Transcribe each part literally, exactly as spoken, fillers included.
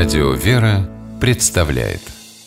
Радио «Вера» представляет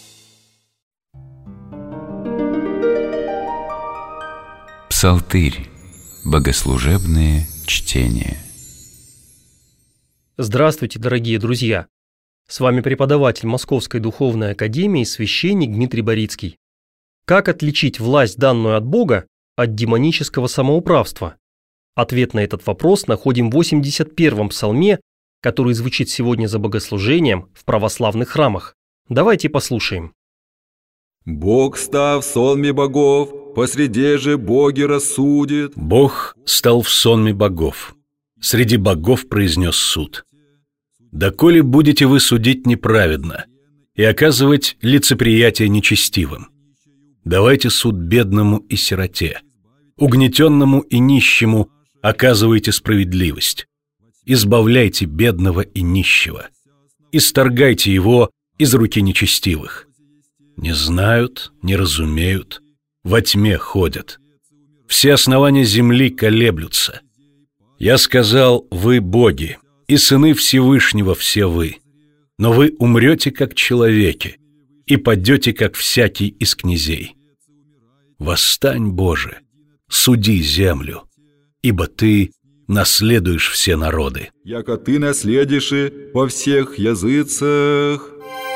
Псалтырь. Богослужебные чтения. Здравствуйте, дорогие друзья! С вами преподаватель Московской духовной академии, священник Дмитрий Борицкий. Как отличить власть, данную от Бога, от демонического самоуправства? Ответ на этот вопрос находим в восемьдесят первом псалме, который звучит сегодня за богослужением в православных храмах. Давайте послушаем. «Бог, став в сонме богов, посреди же боги рассудит». Бог стал в сонме богов, среди богов произнес суд. «Доколе будете вы судить неправедно и оказывать лицеприятие нечестивым? Давайте суд бедному и сироте, угнетенному и нищему оказывайте справедливость. Избавляйте бедного и нищего, исторгайте его из руки нечестивых. Не знают, не разумеют, во тьме ходят. Все основания земли колеблются. Я сказал, вы боги, и сыны Всевышнего все вы, но вы умрете, как человеки, и падете, как всякий из князей. Восстань, Боже, суди землю, ибо Ты наследуешь все народы. Яко Ты наследишь во всех языцах».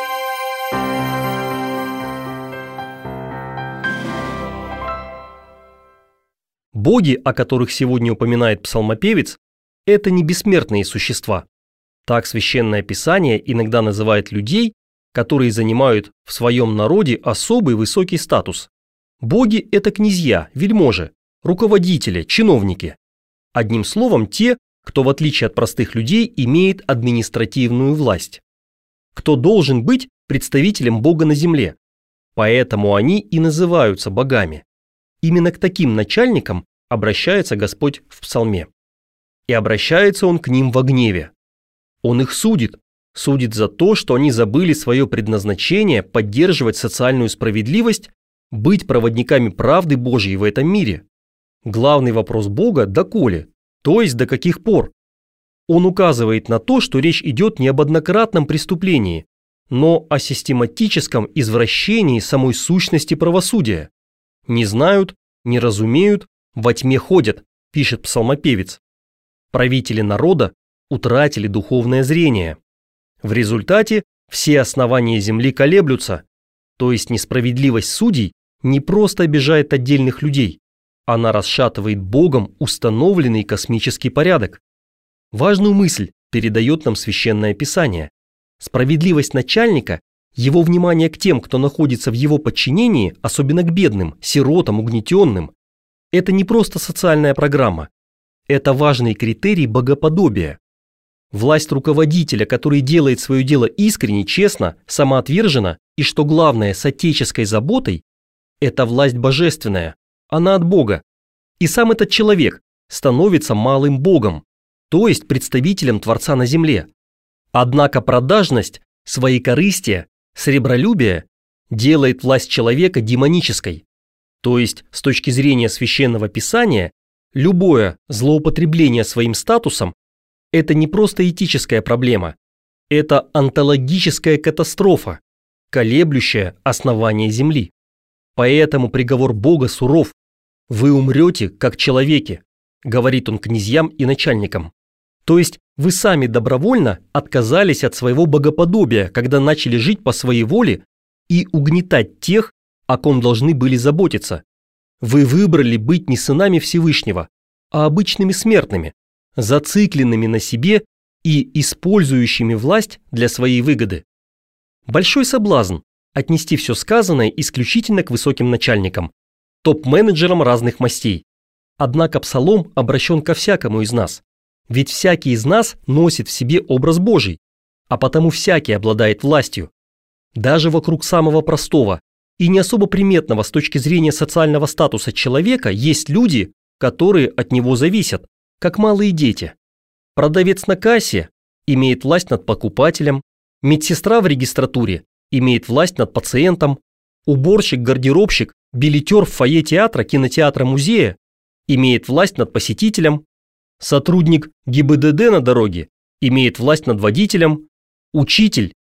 Боги, о которых сегодня упоминает псалмопевец, это не бессмертные существа. Так Священное Писание иногда называет людей, которые занимают в своем народе особый высокий статус. Боги – это князья, вельможи, руководители, чиновники. Одним словом, те, кто в отличие от простых людей имеет административную власть. Кто должен быть представителем Бога на земле. Поэтому они и называются богами. Именно к таким начальникам обращается Господь в псалме. И обращается Он к ним во гневе. Он их судит, судит за то, что они забыли свое предназначение поддерживать социальную справедливость, быть проводниками правды Божьей в этом мире. Главный вопрос Бога – доколе, то есть до каких пор. Он указывает на то, что речь идет не об однократном преступлении, но о систематическом извращении самой сущности правосудия. Не знают, не разумеют, во тьме ходят, пишет псалмопевец. Правители народа утратили духовное зрение. В результате все основания земли колеблются, то есть несправедливость судей не просто обижает отдельных людей, она расшатывает Богом установленный космический порядок. Важную мысль передает нам Священное Писание. Справедливость начальника, его внимание к тем, кто находится в его подчинении, особенно к бедным, сиротам, угнетенным, это не просто социальная программа. Это важный критерий богоподобия. Власть руководителя, который делает свое дело искренне, честно, самоотверженно и, что главное, с отеческой заботой, это власть божественная. Она от Бога. И сам этот человек становится малым Богом, то есть представителем Творца на земле. Однако продажность, своекорыстие, сребролюбие делает власть человека демонической. То есть, с точки зрения Священного Писания, любое злоупотребление своим статусом – это не просто этическая проблема, это онтологическая катастрофа, колеблющая основание земли. Поэтому приговор Бога суров. «Вы умрете, как человеки», – говорит он князьям и начальникам. То есть вы сами добровольно отказались от своего богоподобия, когда начали жить по своей воле и угнетать тех, о ком должны были заботиться. Вы выбрали быть не сынами Всевышнего, а обычными смертными, зацикленными на себе и использующими власть для своей выгоды. Большой соблазн отнести все сказанное исключительно к высоким начальникам, топ-менеджерам разных мастей. Однако псалом обращен ко всякому из нас, ведь всякий из нас носит в себе образ Божий, а потому всякий обладает властью. Даже вокруг самого простого и не особо приметного с точки зрения социального статуса человека есть люди, которые от него зависят, как малые дети. Продавец на кассе имеет власть над покупателем, медсестра в регистратуре имеет власть над пациентом, уборщик, гардеробщик, билетер в фойе театра, кинотеатра, музея имеет власть над посетителем, сотрудник ГИБДД на дороге имеет власть над водителем, учитель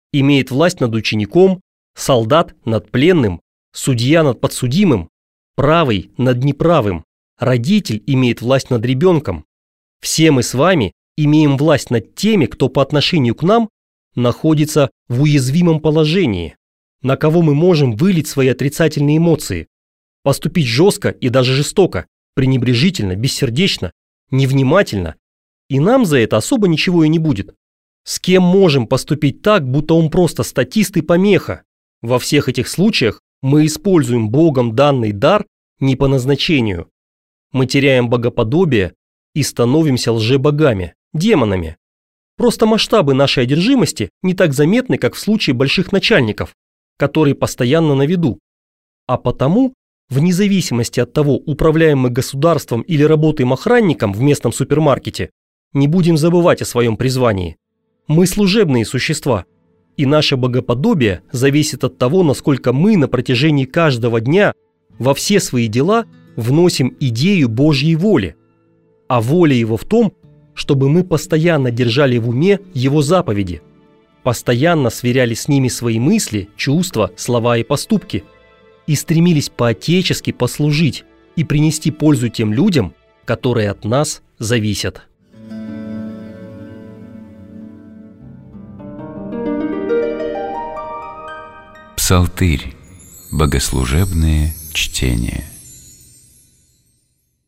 имеет власть над учеником, солдат над пленным, судья над подсудимым, правый над неправым, родитель имеет власть над ребенком. Все мы с вами имеем власть над теми, кто по отношению к нам находится в уязвимом положении, на кого мы можем вылить свои отрицательные эмоции, поступить жестко и даже жестоко, пренебрежительно, бессердечно, невнимательно, и нам за это особо ничего и не будет. С кем можем поступить так, будто он просто статист и помеха? Во всех этих случаях мы используем Богом данный дар не по назначению. Мы теряем богоподобие и становимся лжебогами, демонами. Просто масштабы нашей одержимости не так заметны, как в случае больших начальников, которые постоянно на виду. А потому, вне зависимости от того, управляем мы государством или работаем охранником в местном супермаркете, не будем забывать о своем призвании. Мы служебные существа, и наше богоподобие зависит от того, насколько мы на протяжении каждого дня во все свои дела вносим идею Божьей воли. А воля Его в том, чтобы мы постоянно держали в уме Его заповеди, постоянно сверяли с ними свои мысли, чувства, слова и поступки и стремились по-отечески послужить и принести пользу тем людям, которые от нас зависят. Псалтырь. Богослужебные чтения.